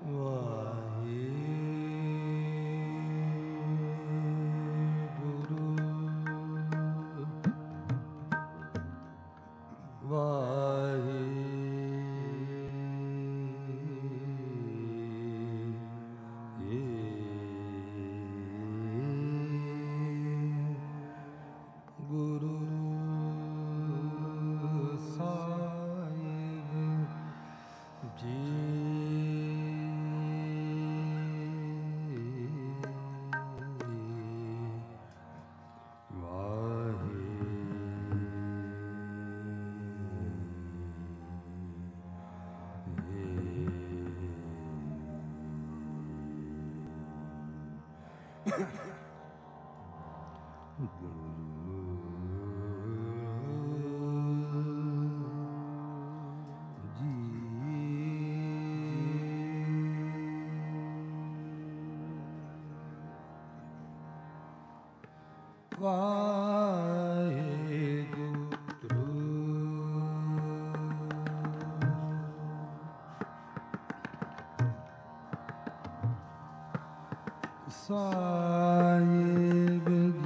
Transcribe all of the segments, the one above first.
ਸਾਹਿਬ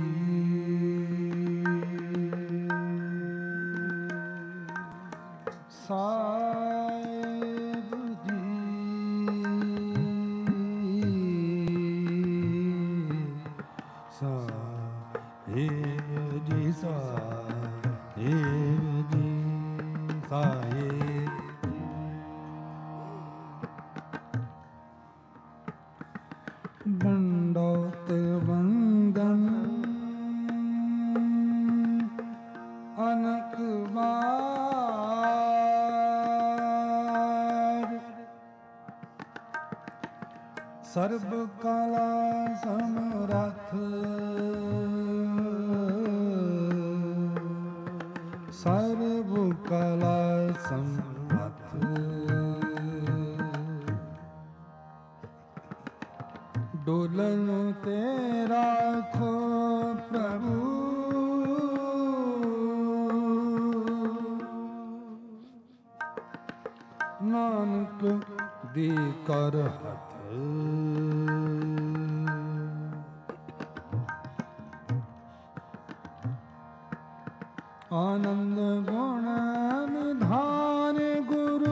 ਬੰਡੋਤ ਵੰਦਨ ਅਨਕ ਵਾਰ ਸਰਬ ਕਲਾ ਸਮਰੱਥ ਸਰਬ ਕਲਾ ਸਮਰੱਥ ਡੋਲਨ ਤੇ ਰਾਖੋ ਪ੍ਰਭੂ ਨਾਨਕ ਦੀ ਕਰ ਹੱਥ ਆਨੰਦ ਗੁਣ ਨਿਧਾਨ ਗੁਰੂ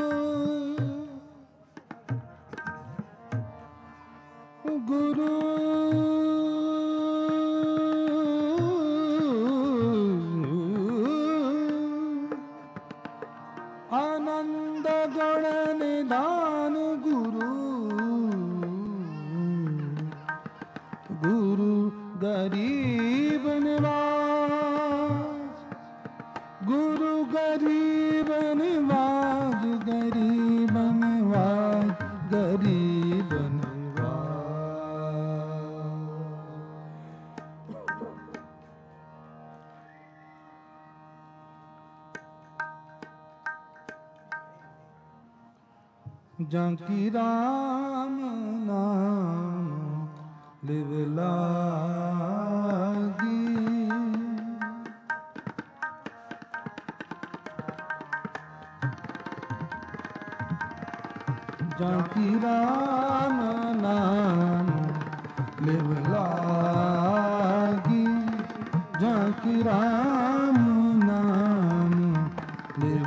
ਗੁਰੂ ਆਨੰਦ ਗੁਣ ਨਿਧਾਨ ਗੁਰੂ ਗੁਰੂ ਗਰੀਬ ਨਿਵਾਜ ਗੁਰੂ ਗਰੀਬ ਨਿਵਾਜ ਗਰੀਬ ਨਿਵਾਜ ਗਰੀਬ ਜਾਂ ਕੀ ਰਾਮ ਨਾਮ ਲਿਵ ਲਾਗੀ ਜਾਂ ਕੀ ਰਾਮ ਨਾਮ ਲਿਵ ਲਾਗੀ ਜਾਂ ਕੀ ਰਾਮ ਨਾਮ ਲਿਵ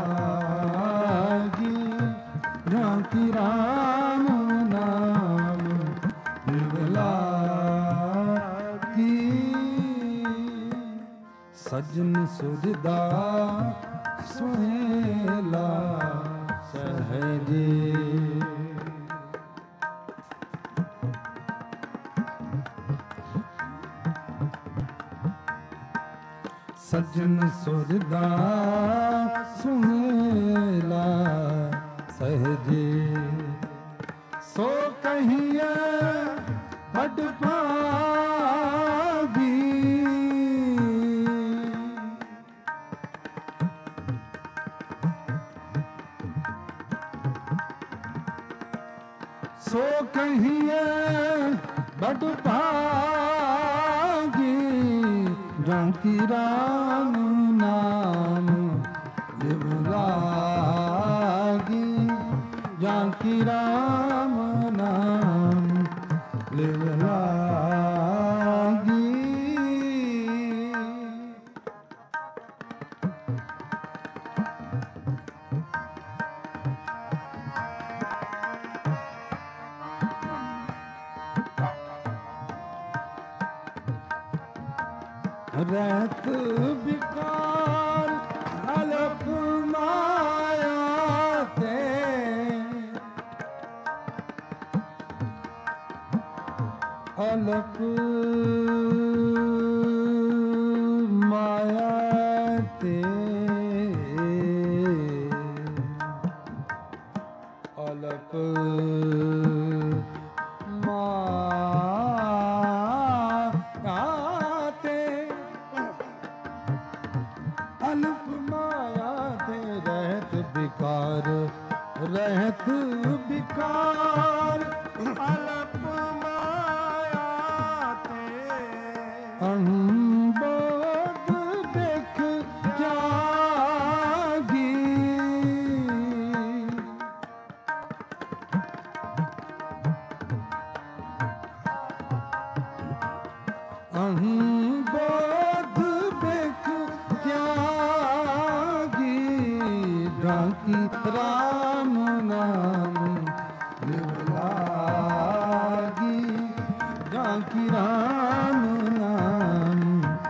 ਲਾਗੀ ਜਾਂ ਕੀ ਰਾਮ ਨਾਮ ਲਿਵ ਲਾਗੀ ਸਜਨ ਸੁਝਦਾ ਸੁਹੇਲਾ ਸਹਜੇ ਸਜਨ ਸੁਝਦਾ ਸੁਹੇਲਾ ਸਹਜੇ ਸੋ ਕਹੀਏ ਵੱਡ ਭਾਗੀ ਸੋ ਕਹੀਏ ਵੱਡ ਭਾਗੀ ਜਾਂ ਕੀ ਰਾਮ ਨਾਮ ਲਿਵ ਲਾਗੀ ਜਾਂ ਕੀ ਰਾਮ रहत विकार अलप माया ते अलप माया ते अलप माया ते अलप माया ते रहत विकार रहत विकार अलप माया ते अहंबोध देख जागी अहंबोध देख जागी ढाकी राम नाम निर्लागी ढाकी राम नाम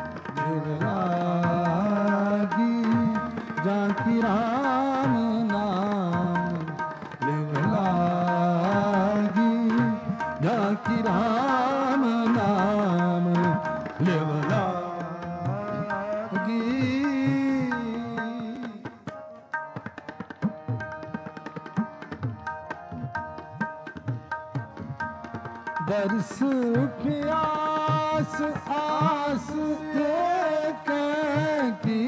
निर्लागी ढाकी राम नाम निर्लागी ढाकी राम नाम निर्लागी बरस प्यास आस एक की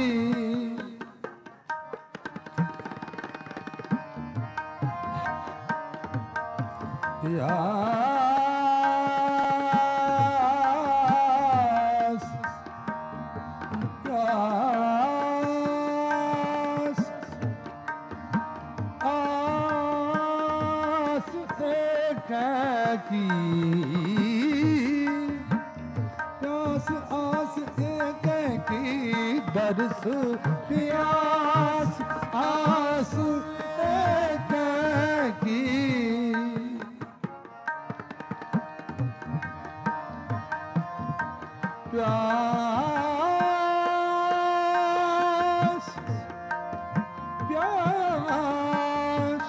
प्यास प्यास आस एक की प्यास आस एक की बरस प्यास आस एक की प्यास प्यास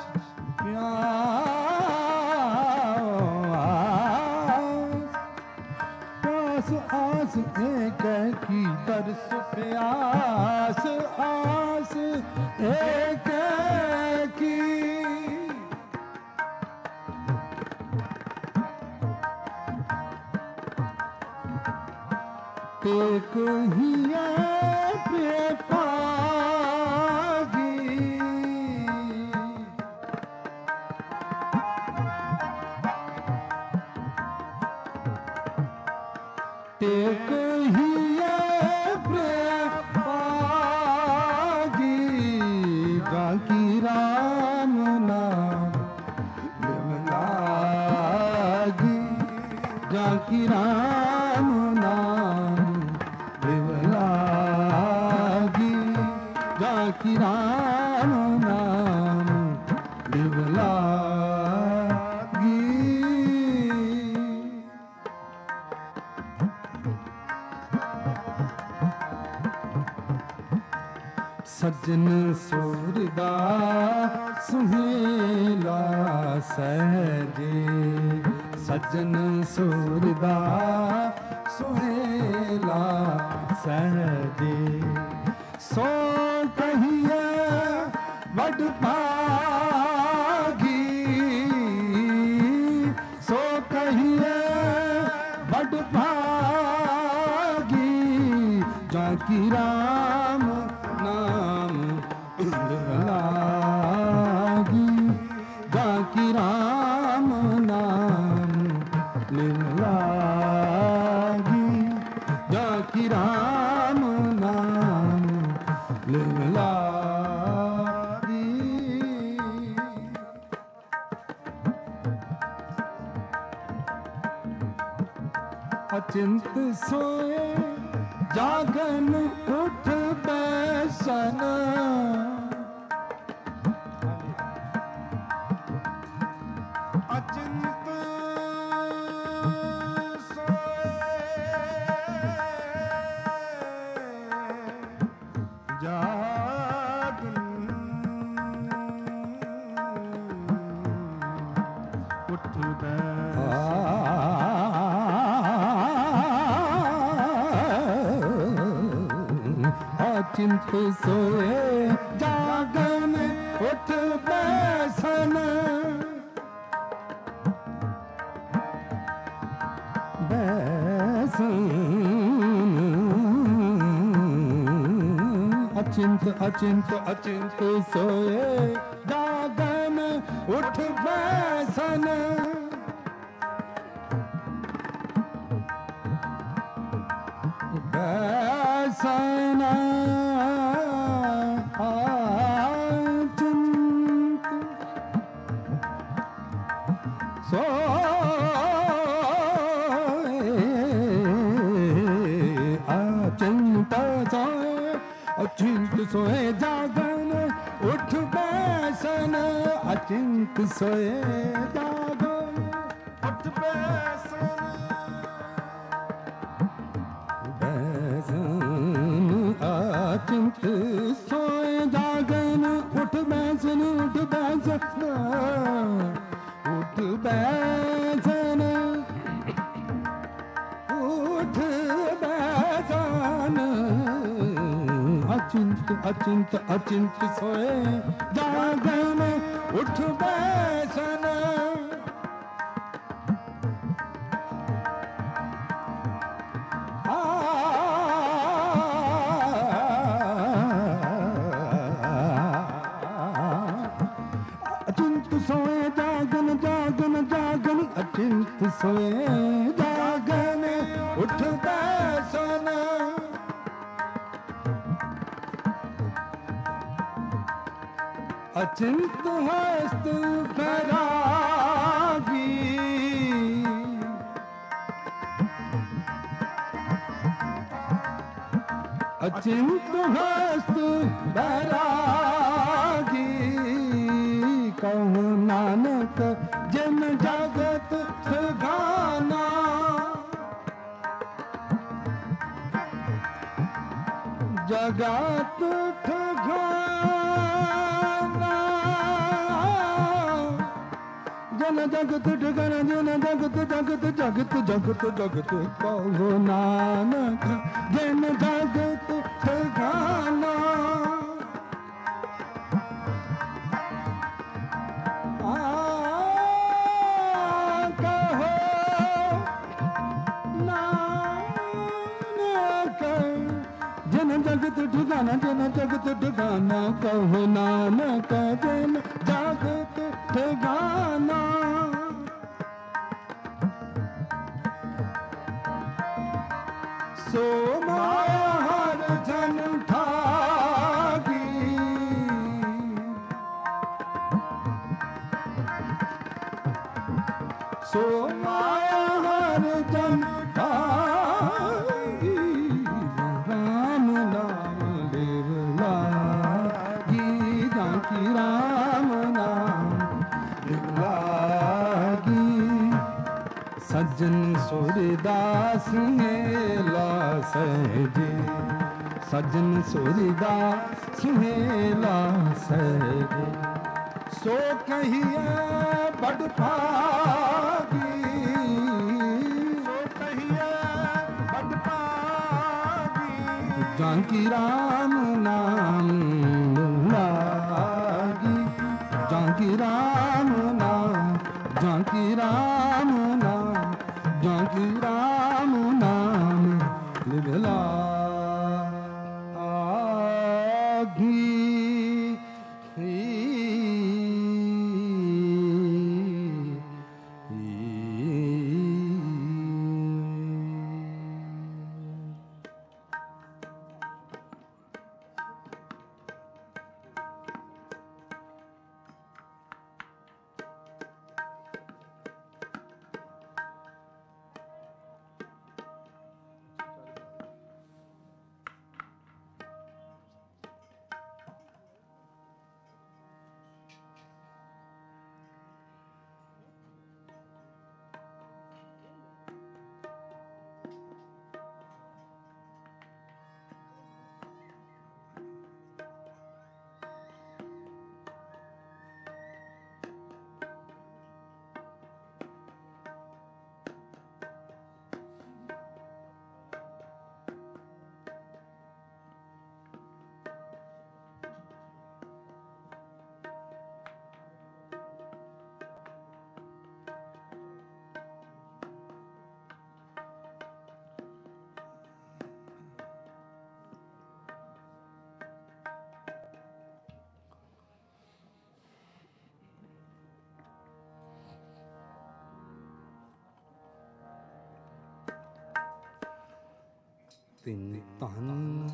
प्यास आस एक की बरस प्यास आस एक की एक ही बेपागी एक ही बेपागी बाकी राम नाम लागी जाकी राम नाम लागी जाकी राम नाम लागी सज्जन सूरदा सुहेला सहजे सज्जन सूरदा सुहेला सहजे सो कहिए वड भागी सो कहिए वड भागी जाकी राम नाम लागी जाकी राम नाम लागी जाकी राम नाम लागी अचिंत सोए जागन उठ बैसन अचिंत सोए अचिंत सोए जागन उठ बैसन अचिंत अचिंत अचिंत सोए जागन उठ बैसन बैसन अचिंत सोए अचिंत सोए अचिंत सोए जागन उठ बैसन अचिंत सोए जागन उठ बैसन अचिंत सोए जागन उठ बैसन उठ बैसन उठ बैसन उठ बैसन अचिंत अचिंत अचिंत सोए जागन उठ बैसन अचिंत सोए जागन जागन जागन अचिंत सोए जागन उठ बैसन अचिंत हस्त करागी अचिंत हस्त बैरागी कहूँ नानक जिन जगत गाना जगत ठगाना जन जगत ठगाना जन जगत जगत जगत जगत जगत कहो नानक जन जगत ठगाना जगत ठिकाना जन जगत ठिकाना कहो नानक जन जगत ठिकाना सो माया हर जन ठागी सो माया हर जन ठागी राम नाम देव लागी जानकी राम नाम देव लागी सज्जन सूरदास मेला सहजे सज्जन सूरदास मेला सहजे सो कहिए बड़ भागी सो कहिए बड़ भागी जानकी राम नाम लागी जानकी राम नाम जानकी राम नाम जानकी राम नाम लिभला ਤਿੰਨ ਧਨ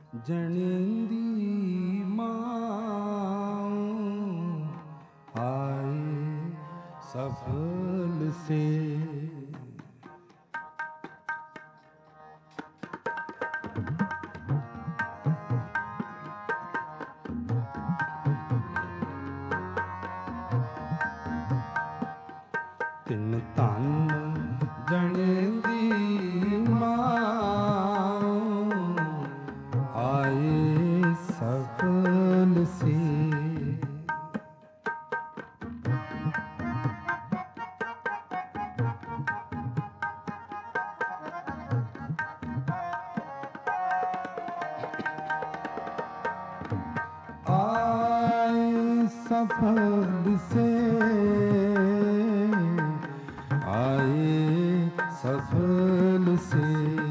ਜਣੇਂਦੀ ਮਾਂ ਆਏ ਸਫਲ ਸੇ। ਤਿੰਨ ਧਨ ਜਣੇਂਦੀ ਮਾਂ ਆਏ ਸਫਲ ਸੇ। आए सफल से, आए सफल से।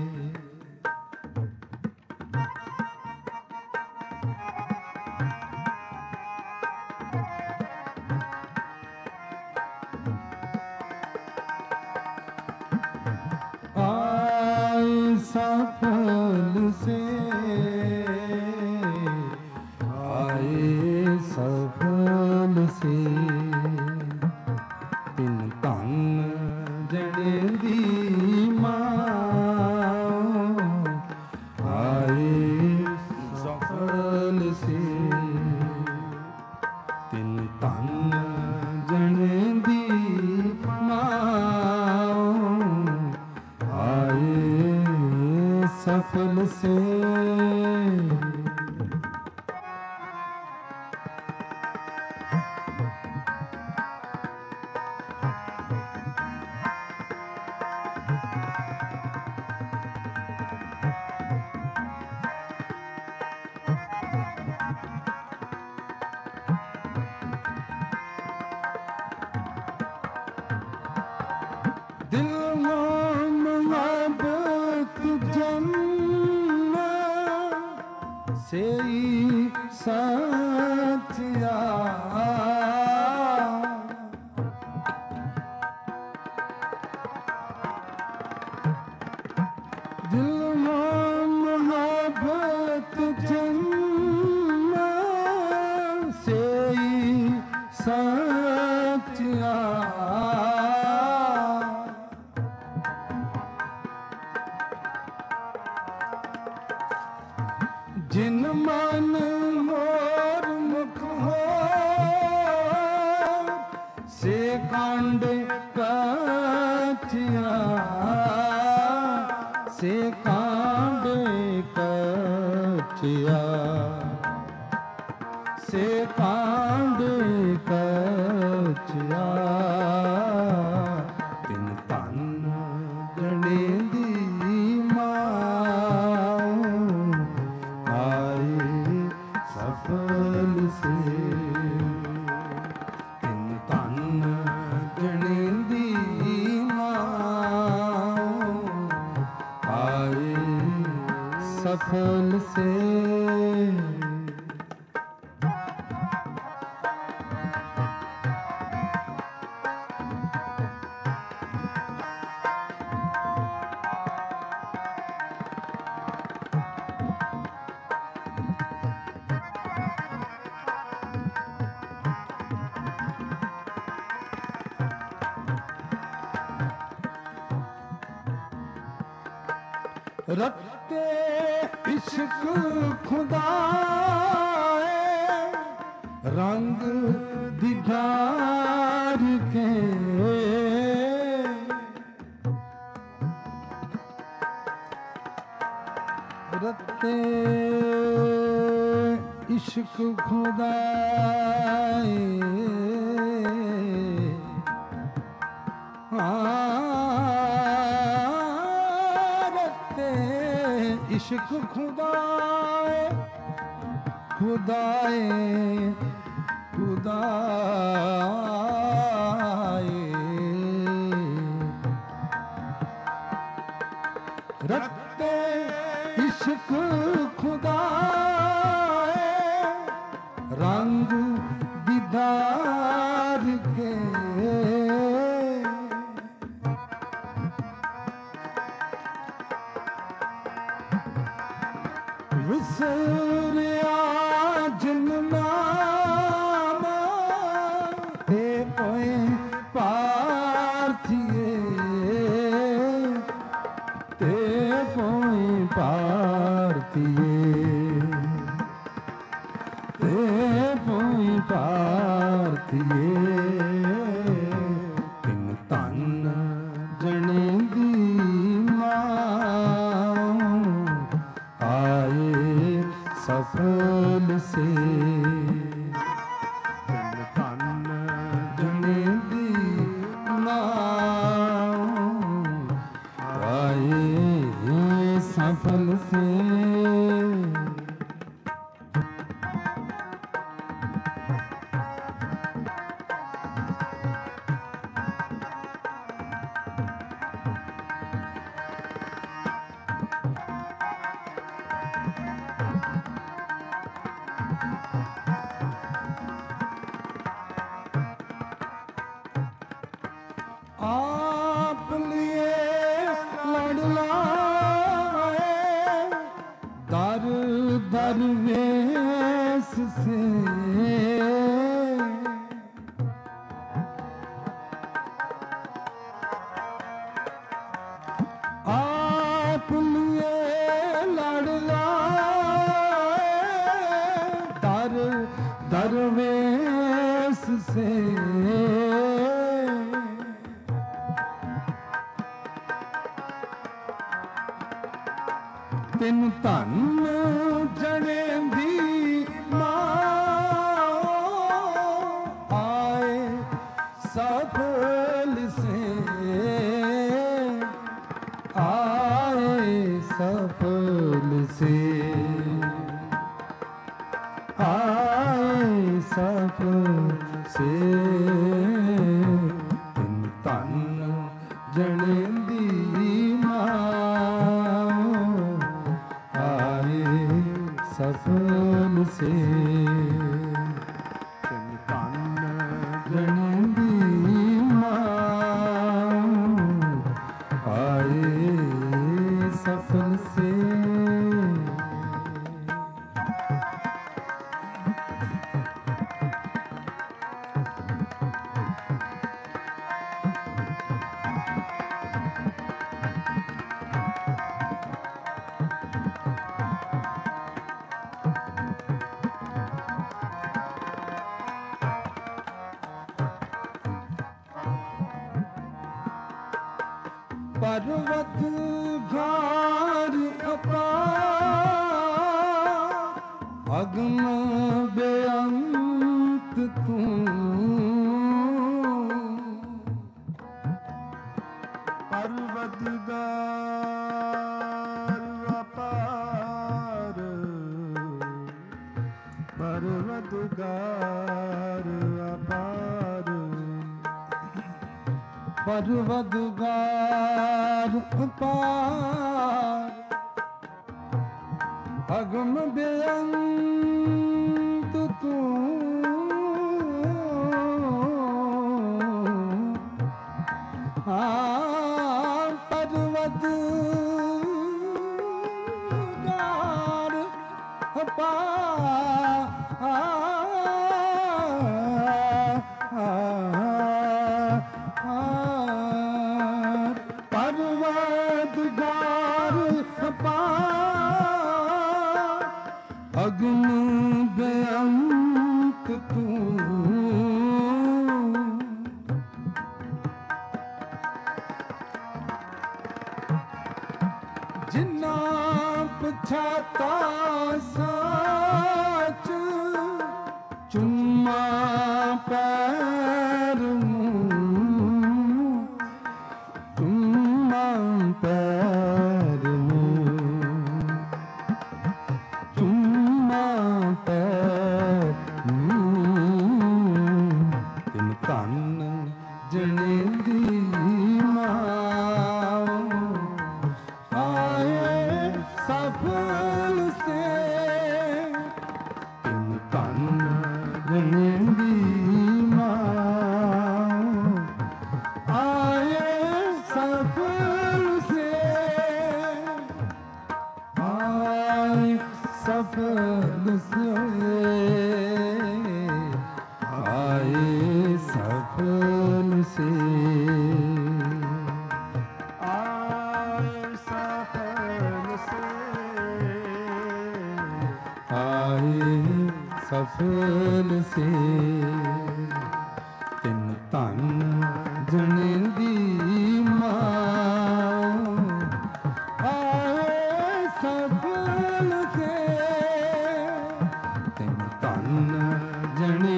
आए सफल से, आए सफल से। ਤਿੰਨ ਧਨ ਜਣੇਂਦੀ ਮਾਂ ਆਏ ਸਫਲ ਸੇ। ਤਿੰਨ ਧਨ ਜਣੇਂਦੀ ਮਾਂ ਆਏ ਸਫਲ ਸੇ। दिल मोहब्बत जन्ना से सचिया। दिल मोहब्बत जन्ना से सचिया। जिन मन मोर मुख हो से कांड कचिया। से कांड कचिया। से कांड कचिया। तिन धन जणेंदी सफल से। तिन धन जणेंदी मां आए सफल से। रखते इश्क खुदाए रंग दीदार के। रखते इश्क खुदाए इश्क खुदाए खुदाए खुदाए। रखते इश्क खुदाए रंग दीदार के। ਵਿਸਰਿਆ ਜਨਮਾਂ ਤੇ ਓਏ ਪਾਰਥੀਏ ਤੇ ਕੋਈ ਪਾਰਥੀਏ ਤੇ ਕੋਈ ਪਾਰਥੀਏ ਤਿਨ ਧਨ ਜਣੇ ਦੀ ਆਏ ਸਫਲ ਸੇ ਧਨ ਜਣੇ ਦੀ ਆਏ ਸਫਲ ਸੇ आप लिए लड़ लाए दर दरवेश से आप लिए लड़ लाए दर दरवेश से ਤਿਨ ਧਨ ਜਣੇ ਦੀ ਆਏ ਸਫਲ ਸੇ ਆਏ ਸਫਲ ਸੇ ਆਏ ਸਫਲ ਸੇ ਤਿਨ ਧਨ ਜਣੇ ਦੀ ਸਫਲ ਸੇ ਤਿਨ ਧਨ ਜਣੇ ਦੀ ਆਏ ਸਫਲ ਸੇ पर्वत घार अपार अग्न बेअंत तू पर्वत घार अपार पर्वत घार अपार परवदगार अपार अगम बेअंत तू परवदगार परवदगार अपार अग्न बेअंत तू जिन्ना पछाता साच चुम्मा पैर पैर चुम्मा पैर तिन धन जने दी आए सफल से तिन धन जने दी आए सफल से आए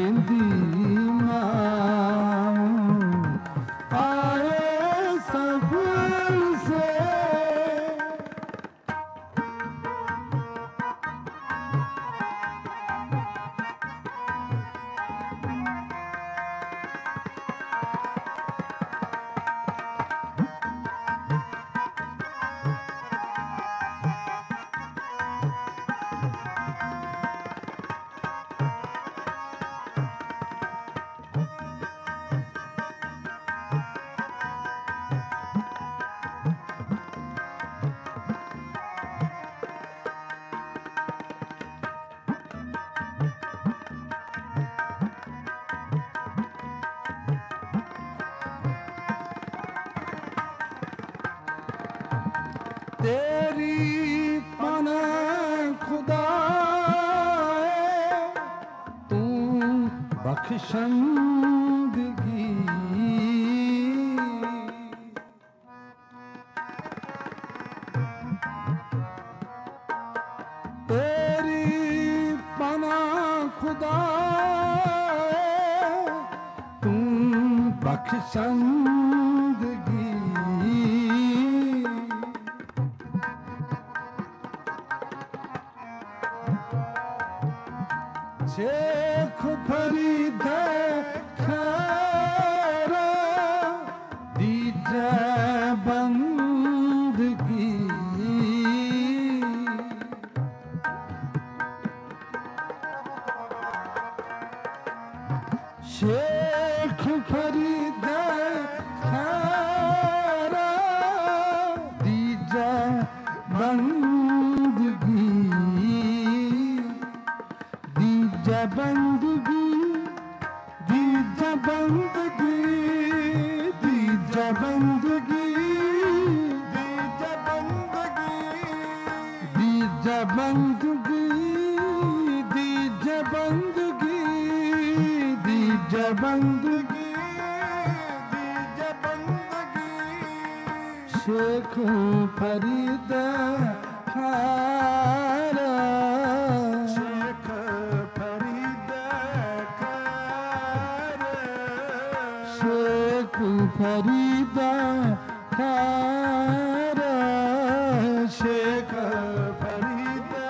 दी माँ आए सफल से। तेरी पना खुदा तू बख्शंदगी तेरी पना खुदा तू बख्शंदगी शेख फरीद खैर दीजे बंदगी शेख फरीद खैर दीजे बंदगी दीजा बंदगी दीजा बंदगी दीजा बंदगी दीजा बंदगी दीजा बंदगी दीजा बंदगी दीजा बंदगी शेख फरीद खारा फरीदा खारा शेख फरीदा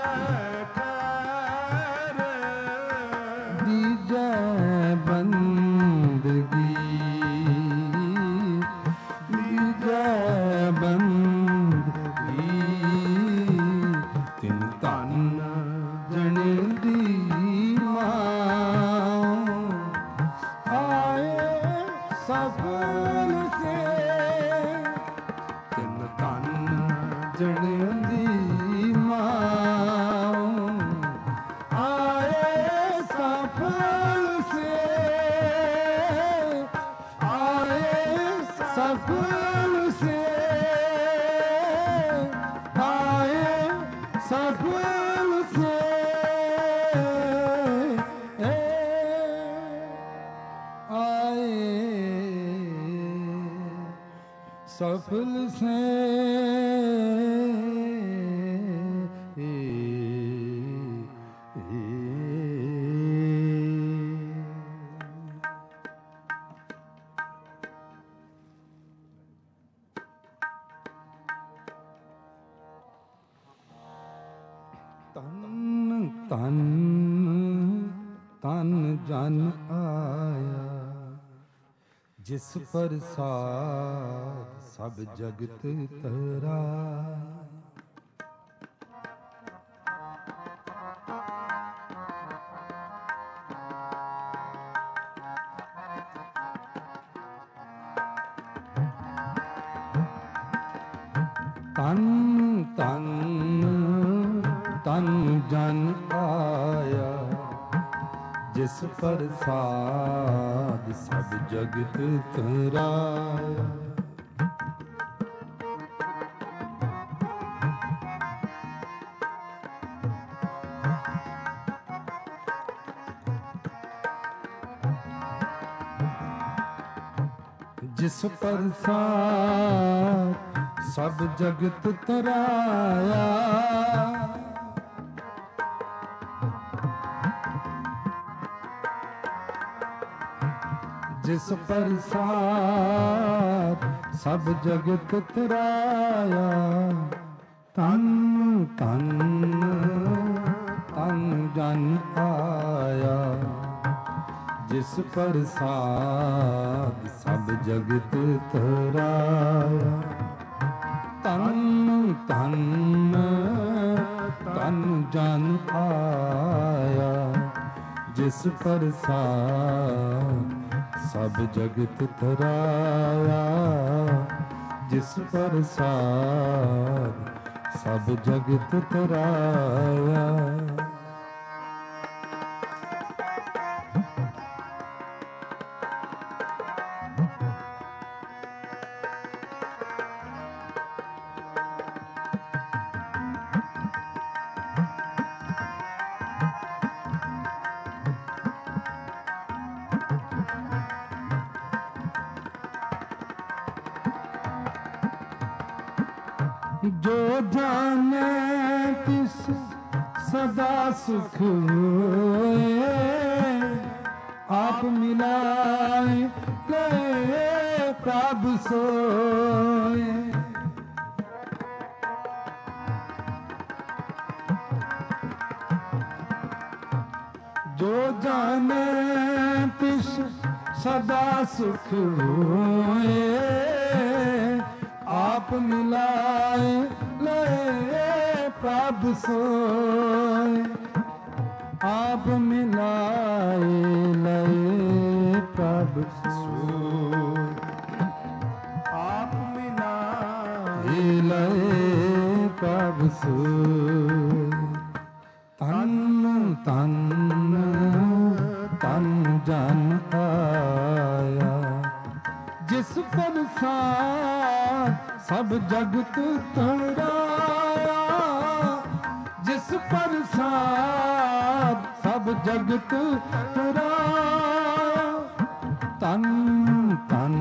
खारा दीजा बंदगी दीजा बंदगी तिन तन जने दी मां आए सफल से तिन तन जने दी मां आए सफल से आए सफल से आए सफल से आए सफल से तन तन तन जन आया जिस प्रसाद सब जगत तरा तन तन तन जन आया जिस प्रसाद सब जगत तराया जिस प्रसाद सब जगत तराया ਜਿਸ ਪ੍ਰਸਾਦ ਸਭ ਜਗਤ ਤਰਾਇਆ। ਤਨ ਤਨ ਤਨ ਜਨ ਆਇਆ, ਜਿਸ ਪ੍ਰਸਾਦ ਸਭ ਜਗਤ ਤਰਾਇਆ। ਤਨ ਤਨ ਤਨ ਜਨ ਆਇਆ, ਜਿਸ ਪ੍ਰਸਾਦ ਸਭ ਜਗਤ ਤਰਾਇਆ। ਜਿਸ ਪ੍ਰਸਾਦ ਸਭ ਜਗਤ ਤਰਾਇਆ। ਜੋ ਜਾਣੇ ਤਿਸ ਸਦਾ ਸੁਖ ਹੋਏ। ਆਪ ਮਿਲਾਏ ਗਏ ਪ੍ਰਭ ਸੋਏ। ਜੋ ਜਾਣੇ ਤਿਸ ਸਦਾ ਸੁਖ ਹੋਏ। ਆਪ ਮਿਲਾਏ ਲਏ ਪ੍ਰਭ ਸੋਏ। ਆਪ ਮਿਲਾਏ ਲਏ ਪ੍ਰਭ ਸੋਏ। ਆਪ ਮਿਲਾਏ ਲਏ ਪ੍ਰਭ ਸੋਏ। ਤਨ ਤਨ ਤਨ ਜਨ ਆਇਆ, ਜਿਸ ਪ੍ਰਸਾਦ ਸਭ ਜਗਤ ਤਰਾਇਆ। ਜਿਸ ਪ੍ਰਸਾਦ ਸਭ ਜਗਤ ਤਰਾਇਆ। ਤਨ ਤਨ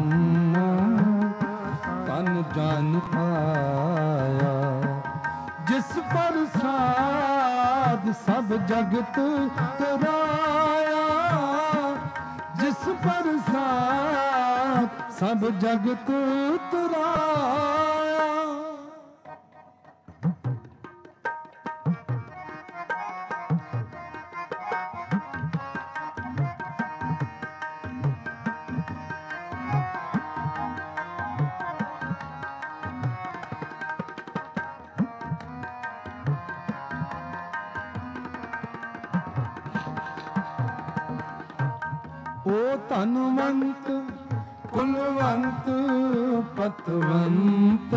ਤਨ ਜਨ ਆਇਆ, ਜਿਸ ਪ੍ਰਸਾਦ ਸਭ ਜਗਤ ਤਰਾਇਆ। ਜਿਸ ਪ੍ਰਸਾਦ ਸਭ ਜਗਤ ਤਰਾਇਆ। ਓ ਧਨਵੰਤ ਕੁਲਵੰਤ ਪਤਵੰਤ,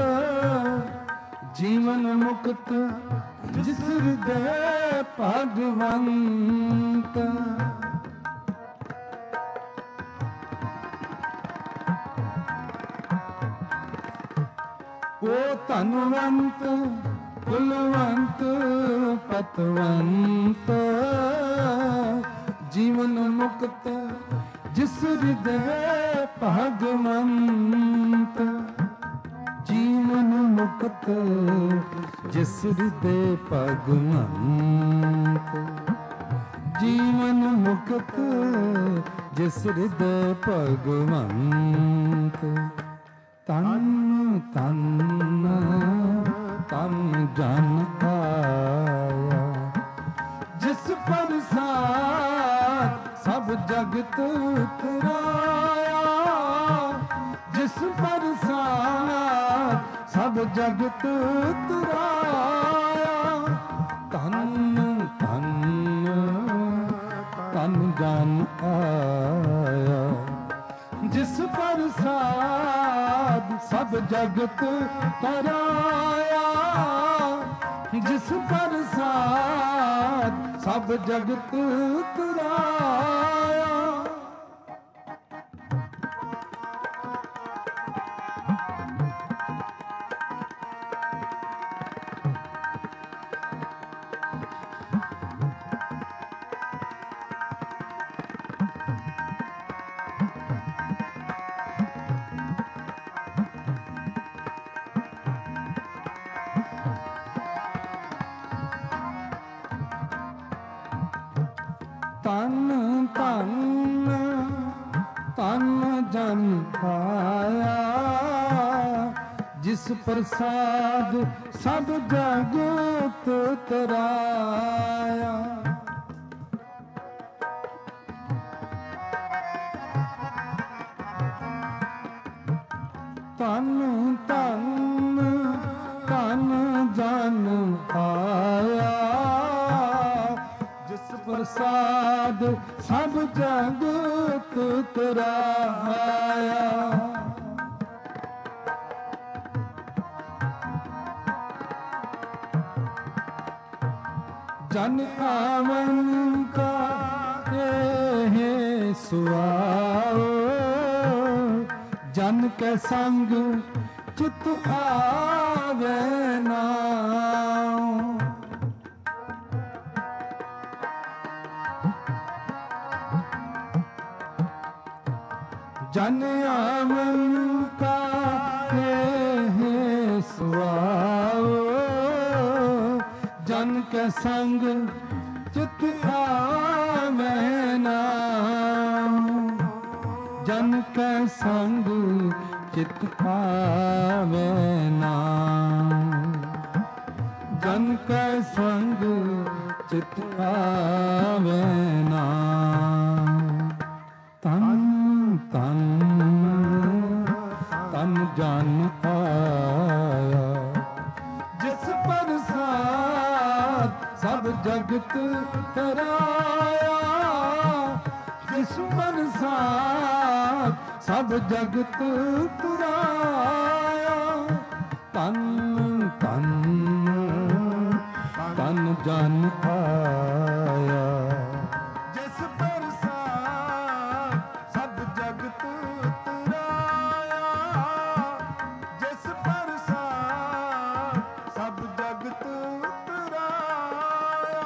ਜੀਵਨ ਮੁਕਤ ਜਿਸ ਹਿਰਦੈ ਭਗਵੰਤ। ਓ ਧਨਵੰਤ ਕੁਲਵੰਤ ਪਤਵੰਤ, ਜੀਵਨ ਮੁਕਤ ਜਿਸ ਹਿਰਦੈ ਭਗਵੰਤ। ਜੀਵਨ ਮੁਕਤ ਜਿਸ ਹਿਰਦੈ ਭਗਵੰਤ। ਜੀਵਨ ਮੁਕਤ ਜਿਸ ਹਿਰਦੈ ਭਗਵੰਤ। ਤਨ ਤਨ ਤਨ ਜਨ ਆਇਆ, ਜਿਸ ਪ੍ਰਸਾਦ ਸਭ ਜਗਤ ਤਰਾਇਆ। ਜਿਸ ਪ੍ਰਸਾਦ ਸਭ ਜਗਤ ਤਰਾਇਆ। ਤਨ ਤਨ ਤਨ ਜਨ ਆਇਆ, ਜਿਸ ਪ੍ਰਸਾਦ ਸਭ ਜਗਤ ਤਰਾਇਆ। ਜਿਸ ਪ੍ਰਸਾਦ ਸਭ ਜਗਤ ਤਰਾਇਆ। ਤਨ ਤਨ जन आया, जिस प्रसाद सब जगत तराया। तन तन तन जन आया, जिस प्रसाद सब जगत तराया। जन आवन का ये सुआओ, जन के संग चित आवे नाम। जन आवन का ये सुआओ, जन के संग चित आवे नाम। जन के संग चित आवे नाम, जन के संग चित आवे नाम। तन तन तन जन आया, जिस प्रसाद सब जगत तराया। जिस प्रसाद सब जगत तराया। तन तन तन जन आया, जिस प्रसाद सब जगत तराया। जिस प्रसाद सब जगत तराया।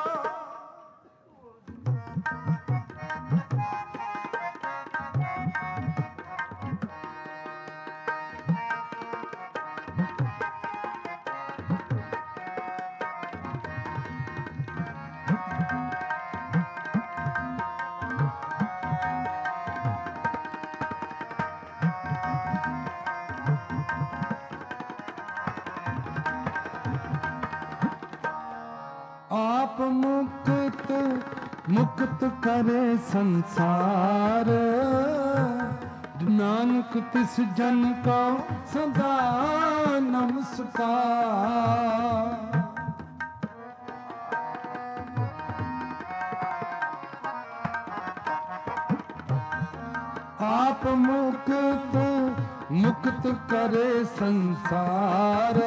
आप मुक्त मुक्त करे संसार। नानक तिस जन को सदा नमस्कार। आप मुक्त मुक्त करे संसार।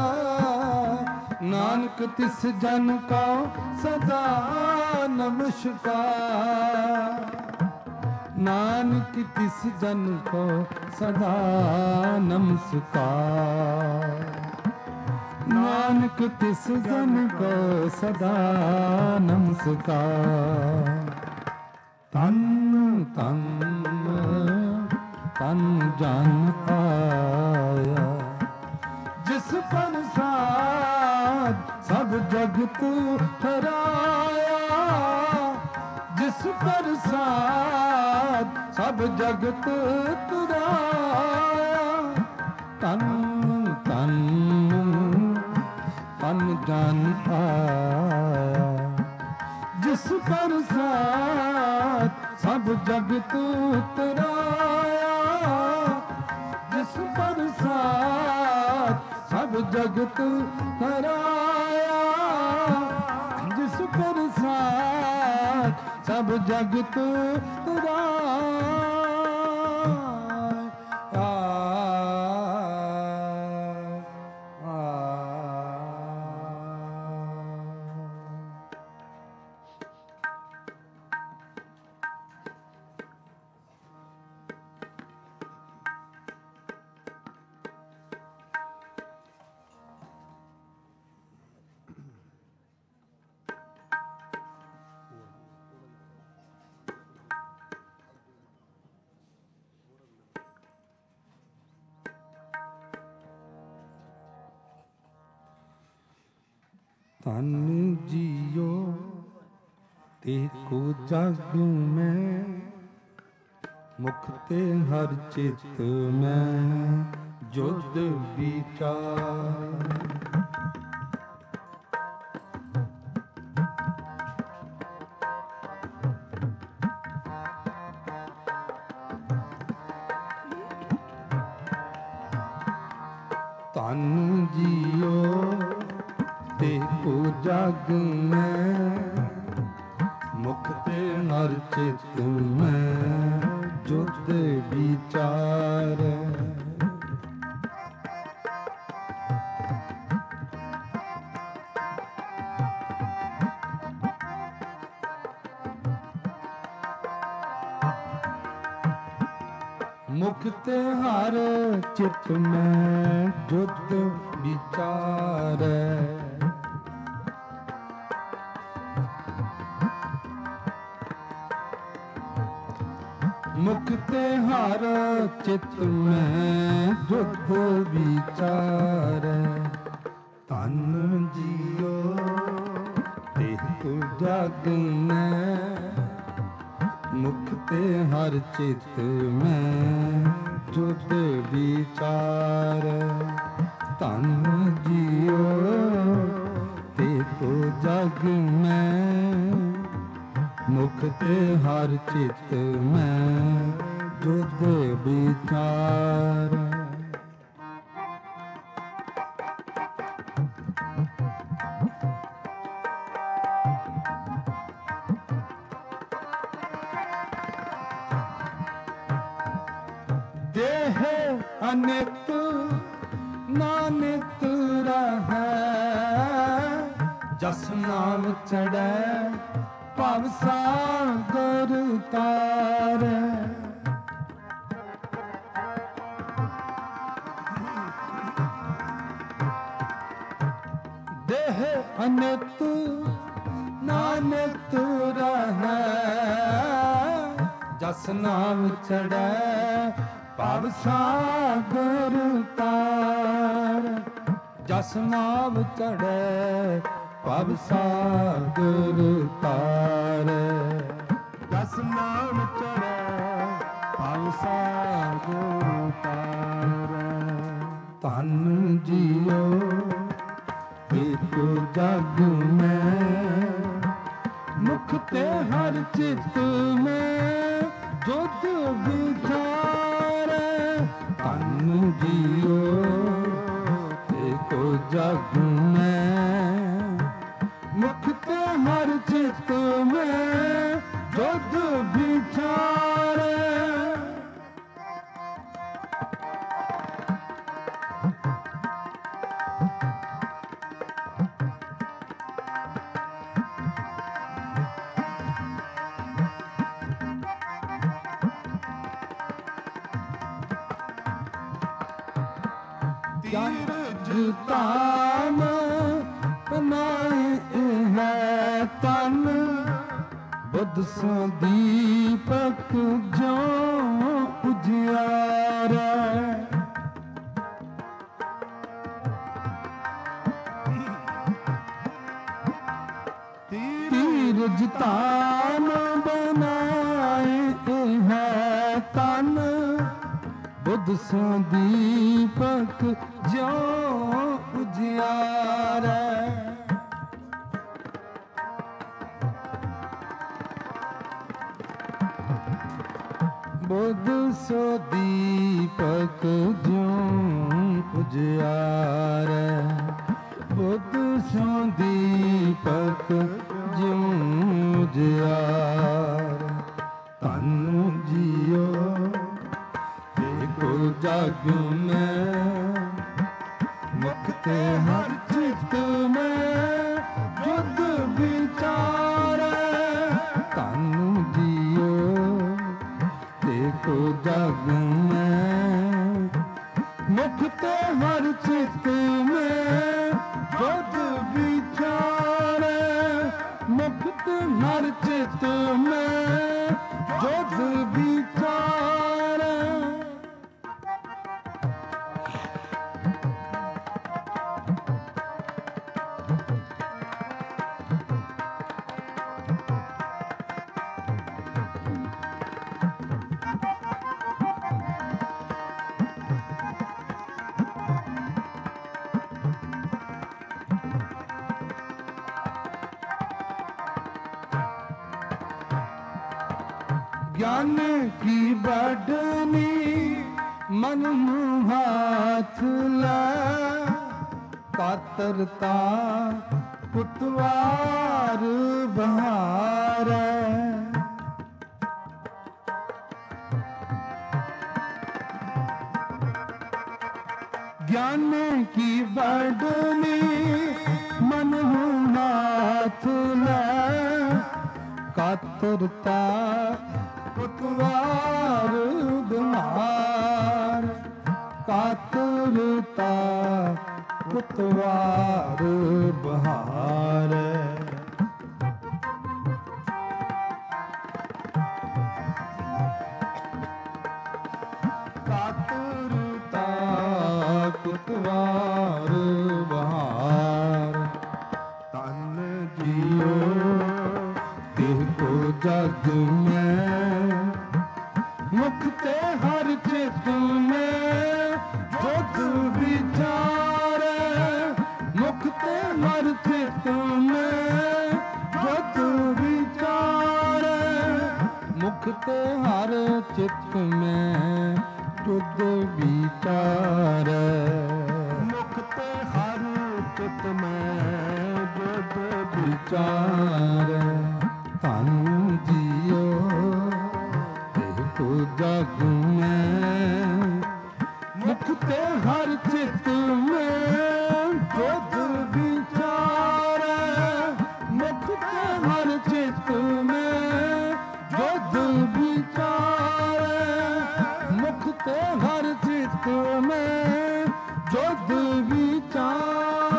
नानक तिस जन को सदा नमस्कार। नानक तिस जन को सदा नमस्कार। नानक तिस जन को सदा नमस्कार। तन तन तन जन आया, जिस प्रसाद सब जगत ठहराया। जिस प्रसाद सब जगत तुराया। तन तन तन जन आया, जिस प्रसाद सब जगत तराया। जिस प्रसाद सब जगत तराया। जिस प्रसाद सब जगत तराया। तन जियो देखो जग में ਮੁਖ ਤੇ ਹਰ ਚਿਤ ਮੈਂ ਜੁਦ ਵਿਚਾਰ। ਧੰਨ ਜੀਓ ਦੇਖੋ ਜਗ ਮੈਂ ਮੁਖ ਤੇ ਹਰ ਚਿਤ ਮੈਂ ਜੁਦ ਵਿਚਾਰ। ਮੁਖ ਤੇ ਹਰ ਚਿਤ ਮੈਂ ਜੁਦ ਵਿਚਾਰ। ਮੁਖ ਤੇ ਹਰ ਚਿਤ ਮੈਂ ਜੁਦ ਵਿਚਾਰ। ਧੰਨ ਜੀਓ ਦੇਖੋ ਜਗ ਮੈਂ ਮੁਖ ਤੇ ਹਰ ਚਿਤ ਮੈਂ ਜੁਦ ਵਿਚਾਰ। ਧੰਨ ਜੀਓ ਦੇਖੋ ਜਗ ਮੈਂ ਮੁਖ ਤੇ ਹਰ ਚਿਤ ਮੈਂ ਜੁਦ ਵਿਚਾਰ। ਦੇਹ ਅਨਿਤ ਨਾਨਿਤ ਰਹੈ ਜਸ ਨਾਮ ਚੜੈ ਭਵ ਸਾਗਰ ਤਾਰੈ। ਦੇਹ ਅਨਿਤ ਨਾਨਿਤ ਰਹੈ ਜਸ ਨਾਮ ਚੜੈ ਭਵ ਸਾਗਰ ਤਾਰ। ਜਸ ਨਾਮ ਚੜੈ ਭਵ ਸਾਗਰ ਤਾਰ। ਜਸ ਨਾਮ ਚੜੈ ਭਵ ਸਾਗਰ ਤਾਰ। ਧੰਨ ਜੀਓ ਦੇਖੋ ਜਗ ਮੈਂ ਮੁਖ ਤੇ ਹਰ ਚਿਤ ਮੈਂ ਜੁਦ ਵਿਚਾਰ। ਧੰਨ ਜੀਓ ਦੇਖੋ ਜਗ ਮੈਂ ਮੁਖ ਤੇ ਹਰ ਚਿਤ ਮੈਂ ਜੁਦ ਵਿਚਾਰ। ਤੀਰਜ ਤਾਮ ਪਨਾਏ ਹੈ ਤਨ ਬੁੱਧ ਸੋ ਦੀਪਕ ਜੋ ਉਜਿਆਰੈ। ਤੀਰਜ ਤਾਮ ਬਨਾਏ ਹੈ ਤਨ ਬੁੱਧ ਸੋ ਦੀਪਕ ਜੋ ਉਜਿਆਰੈ। ਬੁੱਧ ਸੋ ਦੀਪਕ ਜਿਉ ਉਜਿਆਰੈ। ਬੁੱਧ ਸੋ ਦੀਪਕ ਜਿਉ ਉਜਿਆਰੈ। ਧੰਨ ਜੀਓ ਦੇਖੋ ਜਗ ਮੈਂ ਮੁਖ ਤੇ ਹਰ ਚਿਤ ਮੈਂ ਜੁਦ ਵਿਚਾਰ। ਧੰਨ ਜੀਓ ਦੇਖੋ ਜਗ ਮੈਂ ਮੁਖ ਤੇ ਹਰ ਚਿਤ ਮੈਂ ਜੁਦ ਵਿਚਾਰ। ਮੁਖ ਤੇ ਹਰ ਚਿਤ ਮੈਂ ਜੁਦ ਵਿਚਾਰ। ज्ञान की बढ़नी मन हाथ ला कातरता पुतवार बहार ज्ञान की बढ़नी मन हाथ ला कातरता पुतवार बहार कातरता पुतवार बहार कातरता पुतवार बहार तन जियो तिहको जग में मुक्ते हर चित में जुग विचार मुक्ते हर चित में जुग विचार मुक्ते हर चित में जुग विचार मुक्ते हर चित में जुग विचार तन जियो तो जग में मुक्ते हर चित में जुग विचार मुक्ते हर चित में जुग विचार मुक्ते हर चित में जुग विचार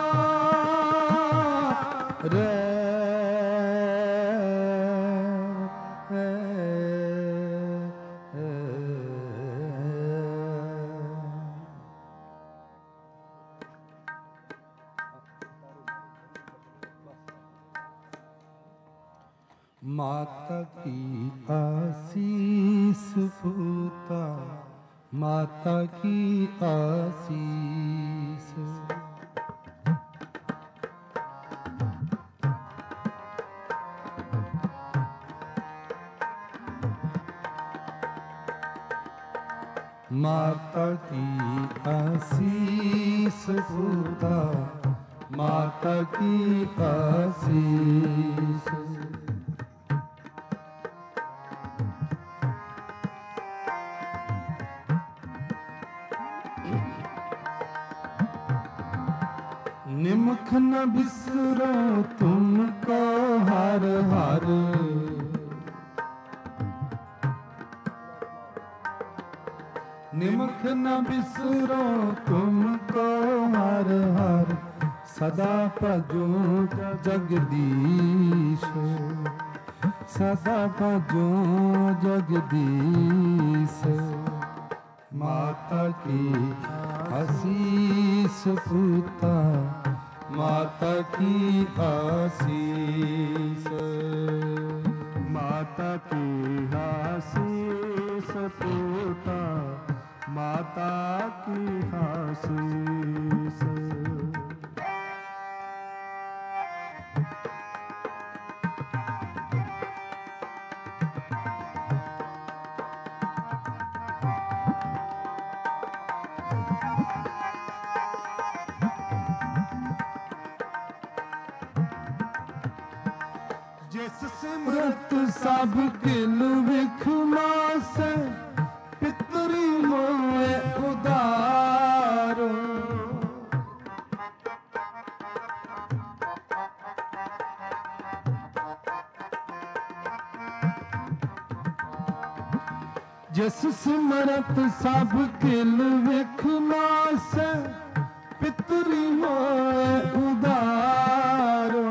माता की आशीष पूता माता की आशीष माता की आशीष पूता माता की आशीष निमख न बिसरो तुमको हर हर निमख न बिसरो तुमको हर हर सदा भजो जगदीश सदा भजो जगदीश माता की आशीष पूता माता की आशीष माता की आशीष पूता माता की आशीष सिमरत सब किल विखमास पितरी मोए उदारो जिस सिमरत सब किल विखमास पितरी मोए उदारो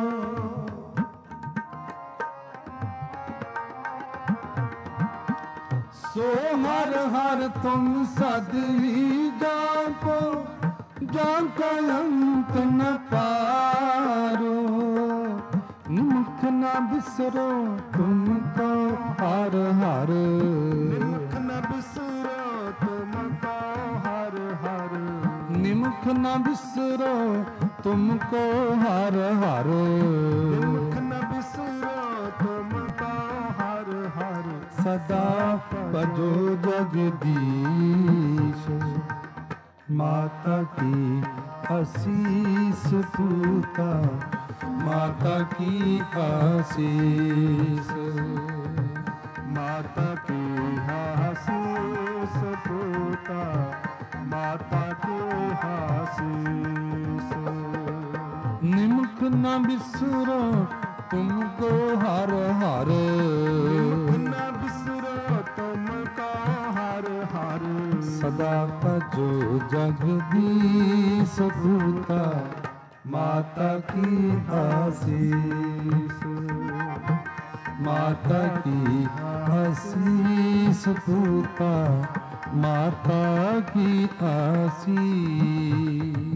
सो हर हर तुम सदवी जापो जाका अंत न पारो निमख न बिसरो तुमको हर हर निमख न बिसरो तुमको हर हर निमख न बिसरो तुमको हर हर निमख न बिसरो तुमको हर हर सदा भजो जगदीश। माता की आशीष पूता, माता की आशीष। माता की आशीष पूता, माता की आशीष। निमुख न बिसरो तुमको हर हर, न बिसरो तुमको हर हर। सदा भजो जगदीश पूता, माता की आशीष। माता की आशीष पूता, माता की आशीष।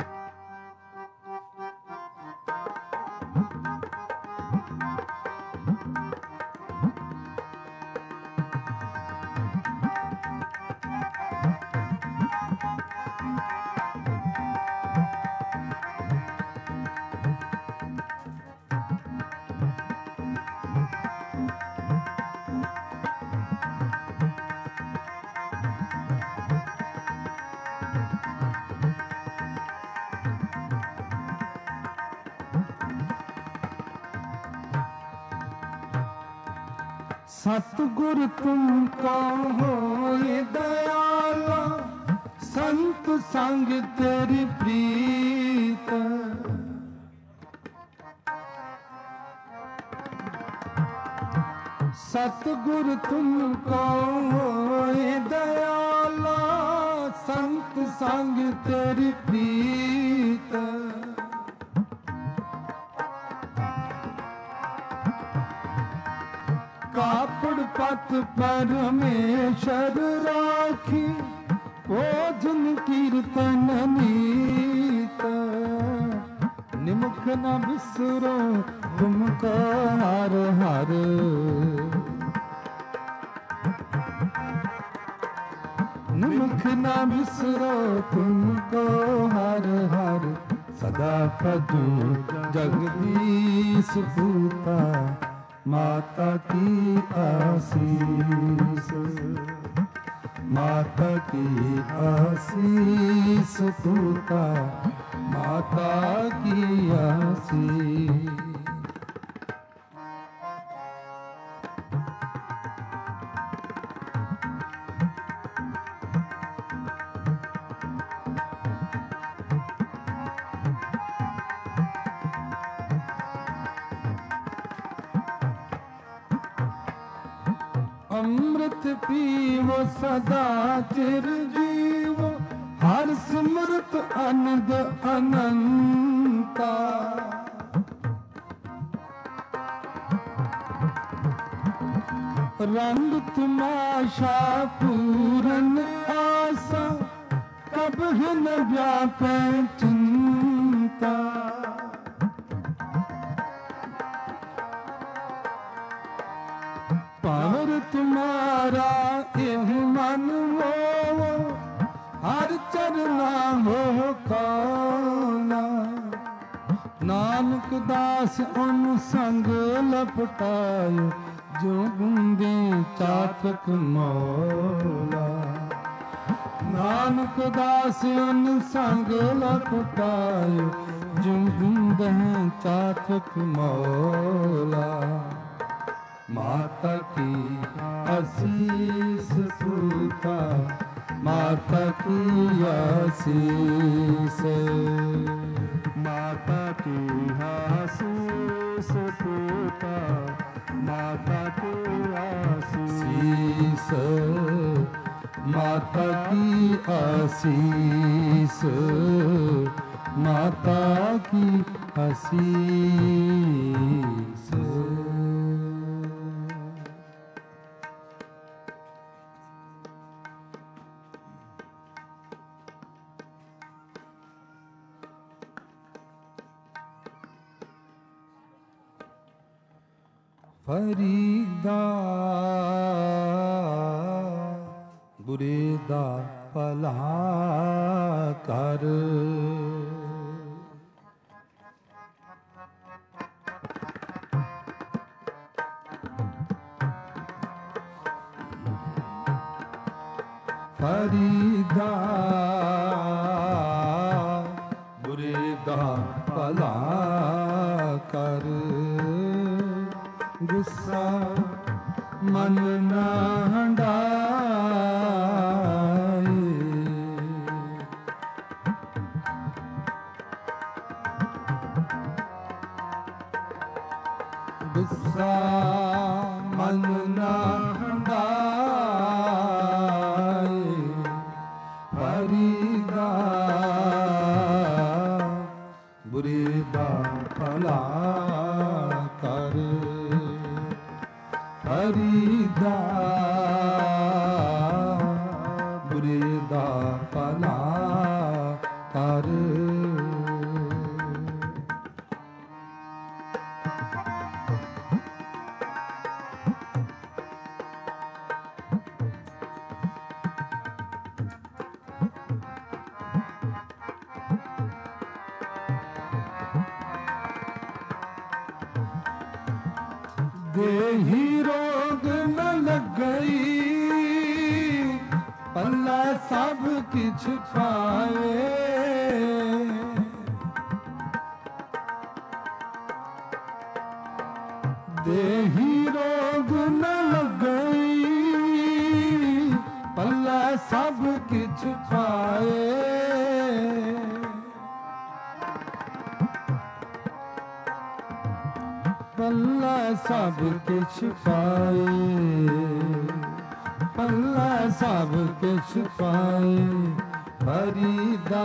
सतगुर तुमको होए दयाला, संत संग तेरी प्रीत। सतगुर तुमको होए दयाला, संत संग तेरी प्रीत। कापड़ पत परमेश्वर राखी, भोजन कीर्तन नीत। निमुख न बिसरो तुमको हर हर, निमुख न बिसरो तुमको हर हर। सदा भजो जगदीश पूता, माता की आशीष। माता की आशीष पूता, माता की आशीष। अमृत पीवो सदा चिर जीवो, हर स्मृत अनंद अनंता। रंग तमाशा पूरन आशा, कब है न व्यापै चिंता। पावर तुम्हारा एह मन हो, हर चरना हो काला। नानक दास उन संग लपटाए, जो बूंदे चातक मौला। नानक दास उन संग लपटाए, जो बूंदे चातक मौला। माता की आशीष पूता, माता की आशीष। माता की आशीष पूता, माता की आशीष। माता की आशीष, माता की आशीष। फरीदा बुरे दा भला कर, ਫਰੀਦਾ ਬੁਰੇ ਦਾ ਭਲਾ ਕਰ, ਗੁੱਸਾ ਮਨ ਨਾ ਹੰਡਾਏ। ਗੁੱਸਾ ਮਨ ਨਾ ਹੰਡਾਏ, ਫਰੀਦਾ ਬੁਰੇ ਦਾ ਭਲਾ ਕਰ, ਫਰੀਦਾ ਬੁਰੇ ਦਾ ਭਲਾ ਕਰ। ਦੇਹੀ ਰੋਗ ਨ ਲੱਗਈ, ਪੱਲਾ ਸਭ ਕਿਛ ਪਾਏ। ਦੇਹੀ ਰੋਗ ਨ ਲੱਗਈ, ਪੱਲਾ ਸਭ ਕਿਛ ਪਾਏ। ਪੱਲਾ ਸਭ ਕਿਛ ਪਾਏ, ਪੱਲਾ ਸਭ ਕਿਛ ਪਾਏ, ਫਰੀਦਾ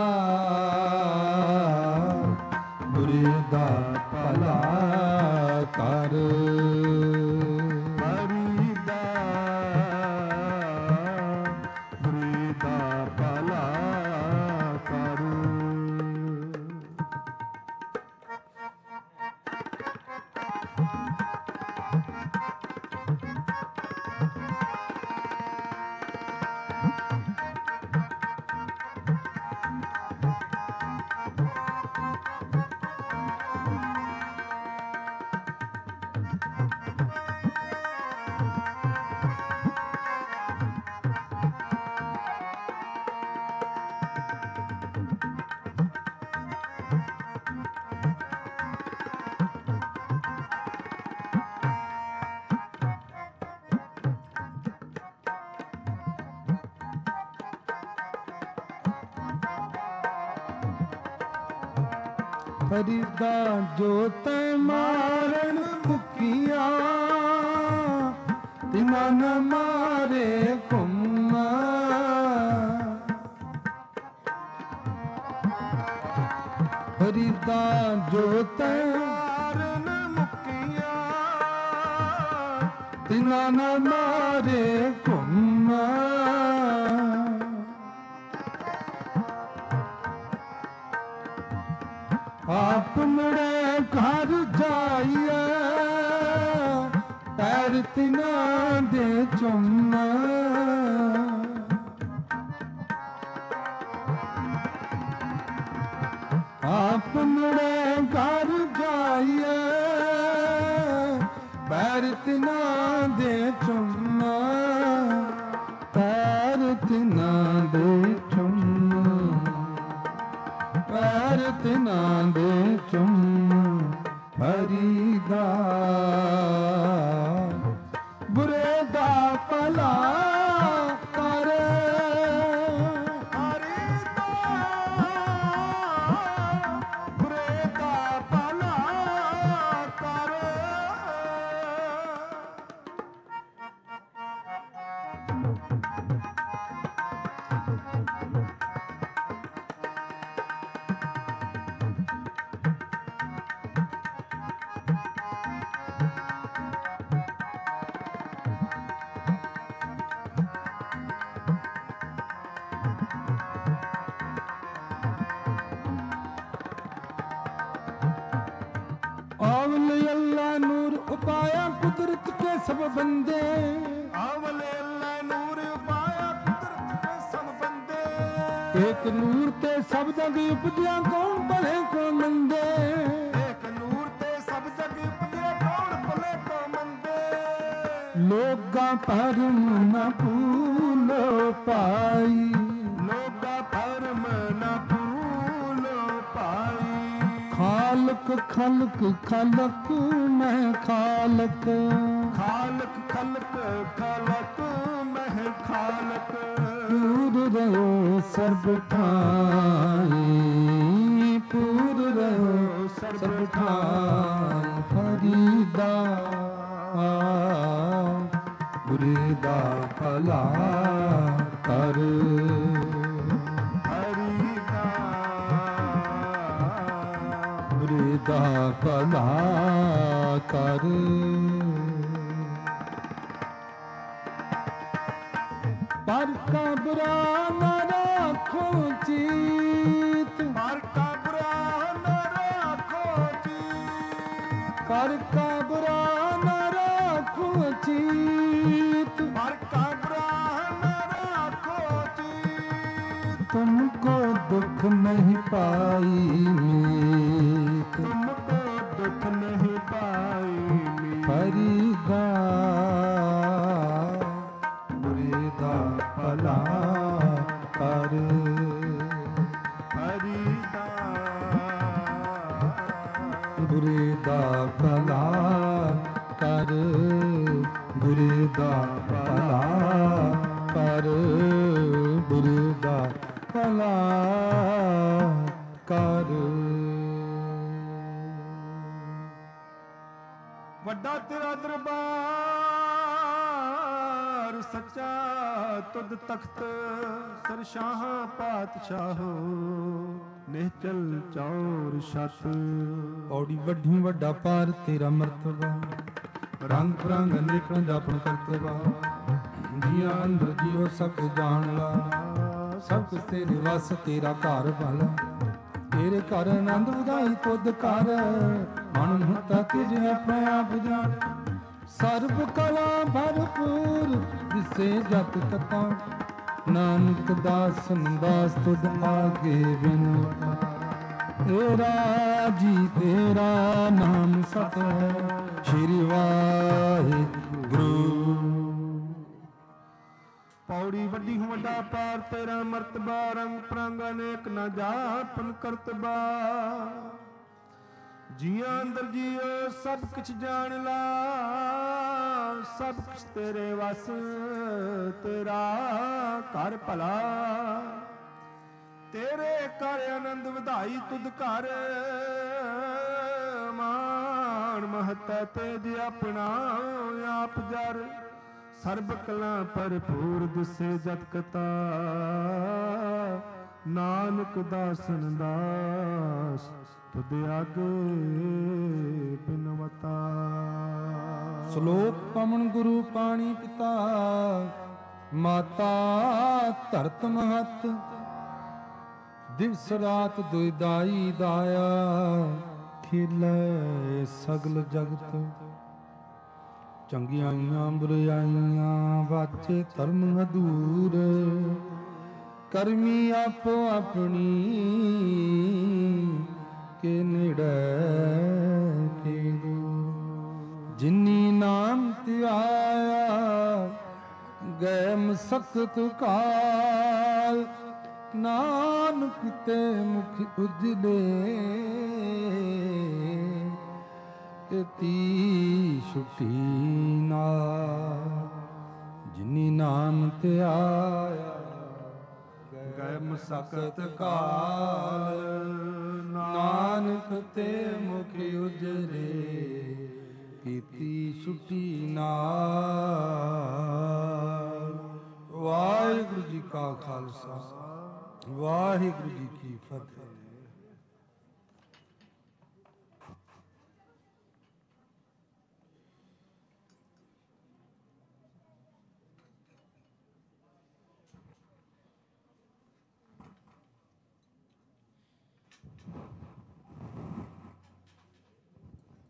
ਬੁਰੇ ਦਾ ਭਲਾ ਕਰ, ਫਰੀਦਾ ਬੁਰੇ ਦਾ ਭਲਾ ਕਰ। ਫਰੀਦਾ ਜੋ ਤੈ ਮਾਰਨ ਮੁਕੀਆਂ, ਤਿਨਾਂ ਨ ਮਾਰੇ ਘੁੰਮ। ਫਰੀਦਾ ਜੋ ਤੈ ਮਾਰਨ ਮੁਕੀਆਂ, ਤਿਨਾਂ ਨ ਮਾਰੇ ਘੁੰਮ। ਆਪ ਮੁੜੇ ਘਰ ਜਾਈਏ, ਪੈਰ ਤਿਨਾਂ ਦੇ ਚੁੰਮ। ਆਪ ਮੁੜੇ ਘਰ ਜਾਈਏ, ਪੈਰ ਤਿਨਾਂ ਦੇ ਚੁੰਮ। ਪੈਰ ਤਿਨਾਂ ਦੇ ਚੁੰਮ, ਪੈਰ ਤਿਨਾਂ ਦੇ ਚੁੰਮ। ਫਰੀਦਾ ਬੁਰੇ ਦਾ ਭਲਾ ਕਰ, ਫਰੀਦਾ ਬੁਰੇ ਦਾ ਭਲਾ ਕਰ। ਆਵਲ ਅੱਲਾ ਨੂਰ ਉਪਾਇਆ ਕੁਦਰਤ ਕੇ ਸਭ ਬੰਦੇ। ਆਵਲੇ ਅੱਲਾ ਨੂਰ ਪਾਇਆ ਕੁਦਰਤ ਕੇ ਸਭ ਬੰਦੇ। ਏਕ ਨੂਰ ਤੇ ਸਭ ਜਗ ਉਪਜਿਆ ਕੌਣ ਭਲੇ ਕੋ ਮੰਦੇ। ਏਕ ਨੂਰ ਤੇ ਸਭ ਜਗ ਉਪਜਿਆ ਕੌਣ ਭਲੇ ਕੋ ਮੰਦੇ। ਲੋਕਾਂ ਭਰਮ ਨ ਭੂਲੋ ਪਾਈ। ਲੋਗਾ ਭਰਮ ਨਾ ਭੂਲ ਪਾਈ। ਖਾਲਕ ਖਲਕ ਖਲਕ ਮੈਂ ਖਾਲਕ। ਖਾਲਕ ਖਲਕ ਖਲਕ ਮਹਿ ਖਾਲਕ। ਪੂਰ ਰਹੋ ਸਰਬ ਠਾਈ। ਪੂਰ ਰਹੋ ਸਰਬ ਠਾਈ। ਹਰੀ ਦਾ ਬੁਰੇ ਦਾ ਭਲਾ ਕਰ। ਹਰੀ ਦਾ ਬੁਰੇ ਦਾ ਭਲਾ ਕਰ। ਪਰ ਕਾ ਬੁਰਾ ਨਾ ਰੱਖੋ ਚੀਤ। ਪਰ ਕਾ ਬੁਰਾ ਨ ਰਾਖੋ ਚੀਤ। ਪਰ ਕਾ ਬੁਰਾ ਨਾ ਰੱਖੋ ਚੀਤ। ਪਰ ਕਾ ਬੁਰਾ ਨ ਰਾਖੋ ਚੀਤ। ਤੁਮਕੋ ਦੁਖ ਨਹੀਂ ਪਾਈ ਮੀਤ। ਤੁਮਕੋ ਦੁਖ ਨਹੀਂ ਪਾਈ ਮੀਤ। ਹਰੀ ਦਾ ਬੁਰੇ ਦਾ ਭਲਾ ਕਰ। ਹਰੀ ਦਾ ਬੁਰੇ ਦਾ ਭਲਾ ਕਰ। ਬੁਰੇ ਦਾ ਭਲਾ ਕਰ। ਬੁਰੇ ਦਾ ਭਲਾ ਕਰ। ਵੱਡਾ ਤੇਰਾ ਦਰਬਾਰ ਸੱਚਾ ਤੁਧ ਤਖਤ ਸਰਸ਼ਾਹ ਪਾਤਸ਼ਾਹੋ ਨਿਹਚਲ ਚੌਰ ਛਤ। ਔੜੀ ਵੱਡੀ ਵੱਡਾ ਪਾਰ ਤੇਰਾ ਮਰਤਬਾ। ਰੰਗ ਬਰੰਗ ਅਨੇਕਾਂ ਜਾਪਨ ਕਰਤਬਾ। ਜੀਆਂ ਅੰਦਰ ਜੀਓ ਸਭ ਕੁਝ ਜਾਣ ਲਾ। ਸਭ ਕੁਝ ਤੇਰੇ ਵਸ ਤੇਰਾ ਘਰ ਭਲਾ। ਤੇਰੇ ਘਰ ਆਨੰਦ ਵਧਾਈ ਤੁਧ ਕਰ। ਮਨ ਹੁਤਾ ਤਿਜ ਆਪਣੇ ਆਪ ਜਾਣ। ਸਰਬ ਕਲਾ ਭਰਪੂਰ ਦਿਸੇ ਜਤ ਕਤਾ। ਨਾਨਕ ਦਾਸਨ ਦਾਸ ਤੁਧ ਆਗੇ ਬਿਨੁਤਾ। ਤੇਰਾ ਜੀ ਤੇਰਾ ਨਾਮ ਸਤ ਹੈ। ਸ਼੍ਰੀ ਵਾਹਿਗੁਰੂ। ਪੌੜੀ ਵੱਡੀ ਹੂੰ ਵੱਡਾ ਪਾਰ ਤੇਰਾ ਮਰਤਬਾ। ਰੰਗ ਪ੍ਰੰਗ ਅਨੇਕ ਨਾ ਜਾਪਨ ਕਰਤਬਾ। ਜੀਆਂ ਅੰਦਰ ਜੀਓ ਸਭ ਕੁਛ ਜਾਣ ਲਾ। ਸਭ ਕੁਛ ਤੇਰੇ ਵਸ ਤੇਰਾ ਘਰ ਭਲਾ। ਤੇਰੇ ਘਰ ਆਨੰਦ ਵਧਾਈ ਤੁਧ ਘਰ। ਮਾਣ ਮਹੱਤਾ ਤੇਜ ਆਪਣਾ ਆਪ ਜਰ। ਸਰਬ ਕਲਾ ਭਰਪੂਰ ਦਿਸੇ ਜਤ ਕਤਾ। ਨਾਨਕ ਦਾਸਨ ਦਾਸ ਤੁਧ ਆਗੇ ਬਿਨਵਤਾ। ਸ਼ਲੋਕ ਪਵਨ ਗੁਰੂ ਪਾਣੀ ਪਿਤਾ। ਮਾਤਾ ਧਰਤ ਮਹਤ। ਦਿਵਸ ਰਾਤ ਦੁਇਦਾਈ ਦਾਇਆ। ਖੇਲੇ ਸਗਲ ਜਗਤ। ਚੰਗਿਆਈਆਂ ਬੁਰਾਈਆਂ ਵਾਚੇ ਧਰਮ ਹਦੂਰ। ਕਰਮੀ ਆਪੋ ਆਪਣੀ ਕੇ ਨੇੜੇ ਕੇ ਦੂਰ। ਜਿਨੀ ਨਾਮ ਧਿਆਇਆ ਗਏ ਮਸਕਤ ਕਾਲ। ਨਾਨਕ ਤੇ ਮੁਖ ਉਜਲੇ ਤੀ ਛੁਟੀ ਨਾਲ। ਜਿਨੀ ਨਾਮ ਧਿਆਇਆ ਗਏ ਮਸਕਤ ਕਾਲ। ਨਾਨਕ ਤੇ ਮੁਖ ਉਜਰੇ ਕੀਤੀ ਛੁਟੀ ਨਾਲ। ਵਾਹਿਗੁਰੂ ਜੀ ਕਾ ਖਾਲਸਾ ਵਾਹਿਗੁਰੂ ਜੀ